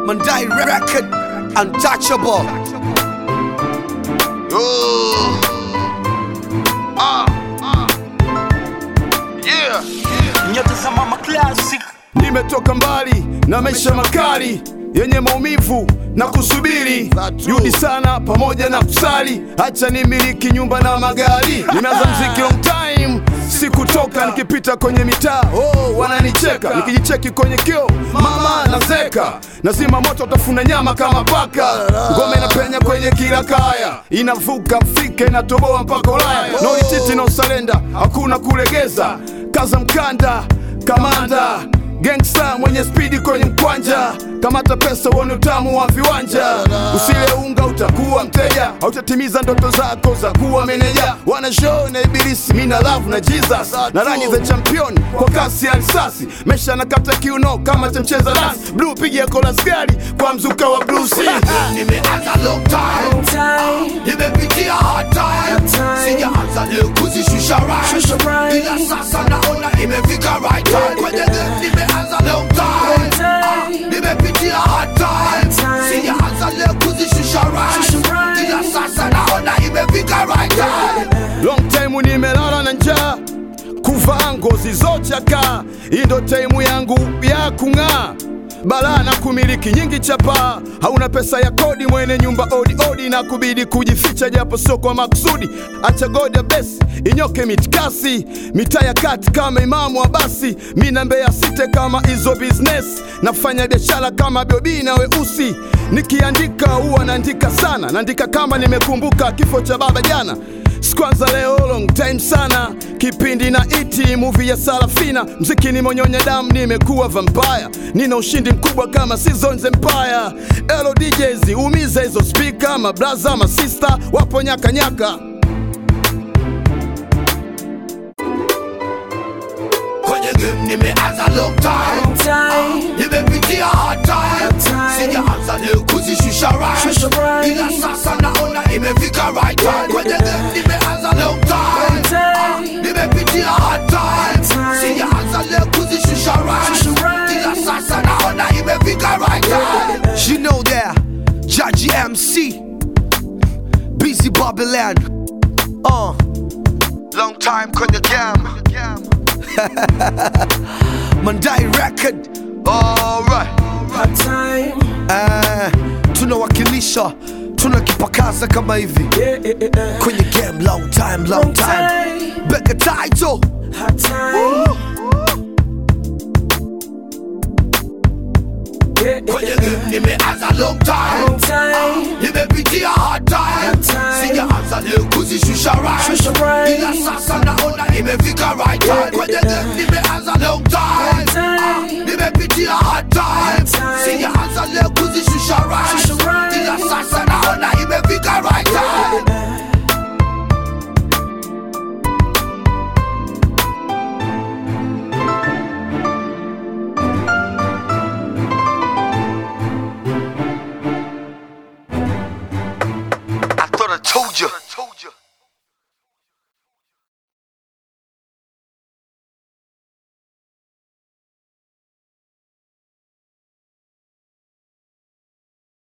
Mandai record, untouchable. Yeah. Nyota za mama classic. Nimetoka mbali na maisha makali yenye maumivu na kusubiri, juhudi sana pamoja na kusali, acha nimiliki nyumba na magari. Nimeanza mziki long time, sikutoka, nikipita kwenye mitaa wananicheka, nikijicheki kwenye kio mama nazeka, nazima moto utafuna nyama kama paka, ngome inapenya kwenye kila kaya, inavuka Afrika inatoboa mpaka Ulaya. No retreat no surrender, hakuna kulegeza, kaza mkanda kamanda, gangsta mwenye speedi kwenye mkwanja, kamata pesa uone utamu wa viwanja. Usile unga utakuwa mteja, hautatimiza ndoto zako za kuwa meneja. Wana show na ibilisi, mina love na Jesus, na rani the champion kwa kasi ya risasi. Mesha na kata kiuno kama chamcheza dance, blue pigi ya kola skari kwa mzuka wa blues. Nimeanza long time, nimepitia hard time, sijaanza leo kuzishusha right, ila sasa naona imefika right time. Kwenye game nimeanza long time, nimepitia hard time, sijaanza leo kuzishusha right, ila sasa naona imefika right time. Long time nimelala na njaa, kuvaa ngozi zochaka, hii ndo time yangu ya kung'aa. Bala na kumiliki nyingi chapa, hauna pesa ya kodi, mwene nyumba odi na kubidi kujificha japo sio kwa makusudi. Acha God bless inyoke mitikasi, mitaa ya kati kama Imamu Abasi, mina Mbeya site kama hizo business, nafanya biashara kama Bobi na Weusi. Nikiandika huwa naandika sana, naandika kama nimekumbuka kifo cha baba jana. Sikwanza leo long time sana, kipindi na iti movie ya Sarafina. Mziki ni monyonya damu, nimekuwa vampire, nina ushindi mkubwa kama Seasons Empire. Hello DJs, umiza hizo speaker, ma brother ma sister wapo nyaka nyaka. Kwenye game nimeanza long time, nimepitia hard time, sijaanza leo kuzishusha right, ila sasa naona imefika right time. Kwenye game nimeanza long time, nimepitia hard time, sijaanza leo kuzishusha right, ila sasa naona imefika right time. You know that Judge MC Busy Babylon, long time kwenye game. Mandai record, alright. Tunawakilisha, tunakipakaza kama hivi kwenye game. Long time, Becca title. Kwenye game nimeanza long time, nimepitia hard time, sijaanza leo kuzishusha right, ila sasa naona imefika right time. Kwenye game nimeanza long time, nimepitia hard time, sijaanza leo kuzishusha right, ila sasa naona imefika right time.